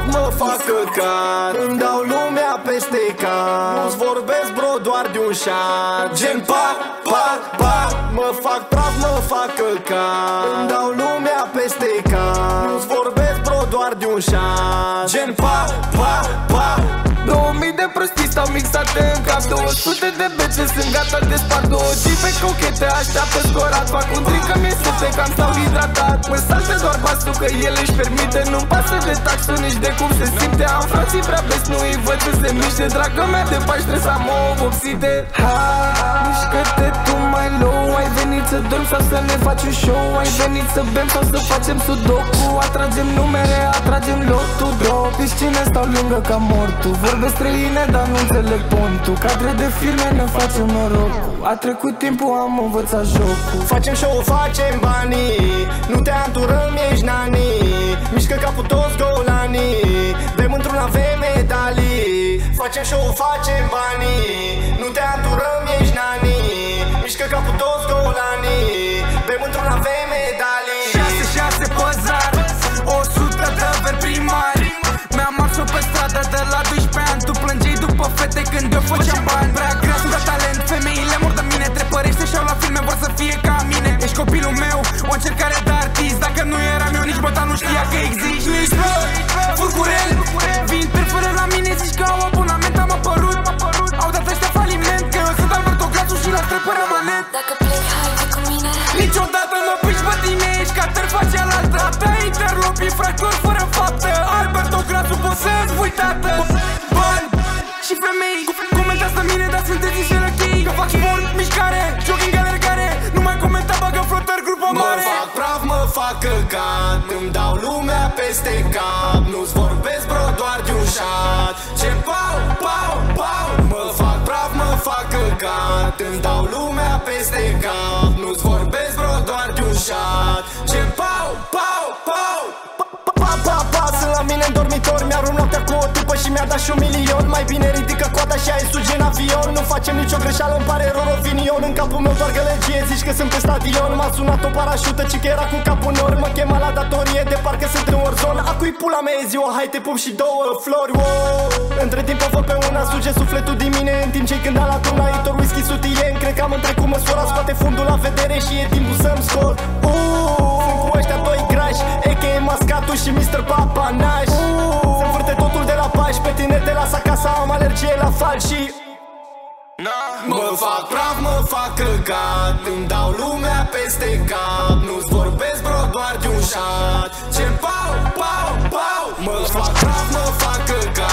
mă fac căcat. Îmi dau lumea peste cap. Nu-ți vorbesc bro doar de un șat. Gen pa, pa, pa. Mă fac praf, mă fac căcat. Îmi dau lumea peste cap. Nu-ți vorbesc bro doar de un șat. Gen pa, pa, pa. 2000 de prostii stau mixate în cap. 200 de bece sunt gata de spart. 2 tipe cochete așteaptă scorat. Fac un drink că mi-e sete că am stau hidratat. Mă salte doar pasul că el își permite. Nu-mi pasă de taxul nici de cum se simte. Am frații prea best, nu-i văd ce se miște. Dragă mea de pași trebuie să am o vopsite. Ha, mișcă-te tu mai low. Ai venit să dormi sau să ne faci un show? Ai venit să bem sau să facem sudoku? Atragem numere, atragem lotul. Două piscine stau lângă ca mortul. Vorbesc străine, dar nu înțeleg pontul. Cadre de filme ne facem norocul. A trecut timpul, am învățat jocul. Facem show, facem banii. Nu te anturăm, ești nani. Mișcă capul toți golanii. Bem într-un avem medalii. Facem show, facem banii. Nu te anturăm, ești nani. Mișcă capul toți golanii. Bem într-un avem medalii. 6-6 păzar, 100 de veri primari. Mi-am ars-o pe stradă de la 12 ani. Tu plângeai după fete când eu făceam bani. Prea grea, sunt talent, femeile mor de mine. Trepărește și-au la filme, vor să fie ca mine. Ești copilul meu, o încercare de artist. Dacă nu eram eu, nici băta nu știa că existi. Nici bă, furcurel, vin perfără la mine. Zici că au abonament, am apărut. Au dat ăștia faliment, că eu sunt Alberto Grațu și la trepă rămânet. Dacă plec, hai de cu mine. Niciodată nu pici pe tine, ești ca terfa cealaltă. Ta interlopi, fractur fără faptă. Alberto Grațu, poți să-ți pui tată. Bani și femei, comentați de mine, dar sunteți niște răchei. Că fac sport, mișcare, jogging, alergare. Nu mai comenta, bagă flotări, grupă mare. Mă fac praf, mă fac căcat. Îmi dau lumea peste cap. Nu-ți vorbesc bro doar de un șat. Ce pau, pau, pau. Mă fac praf, mă fac căcat. Îmi dau lumea peste cap. Nu-ți vorbesc bro doar de un șat. Ce pau, pau, pau. Sunt la mine în dormitor. Mi-a rupt noaptea cu o tipă și mi-a dat și 1 milion. Mai bine ridică coada și ai suge în avion. Nu facem nicio greșeală, îmi pare rău opinion. În capul meu doar gălăgie, zici că sunt pe stadion. M-a sunat o parașută, ci că era cu capul nor. Mă chema la datorie, de parcă sunt în Warzone. Acui pula mea e ziua, hai te pup și 2 flori, wow. Între timp o văd pe una, suge sufletul din mine. În timp ce-i când la tunaitor, whisky sutien. Cred că am întrecut măsura, scoate fundul la vedere și e timpul să-mi scot. Sunt cu ăștia 2 grași, a.k.a. Mascatul și Mr. Papanaș. Se învârte totul de la pași. Pe tine te las acasă, am alergie la fal și mă fac praf, mă fac căcat. Îmi dau lumea peste cap. Nu-ți vorbesc bro doar de un șat. Ce pau, pau, pau. Mă fac praf, mă fac căcat.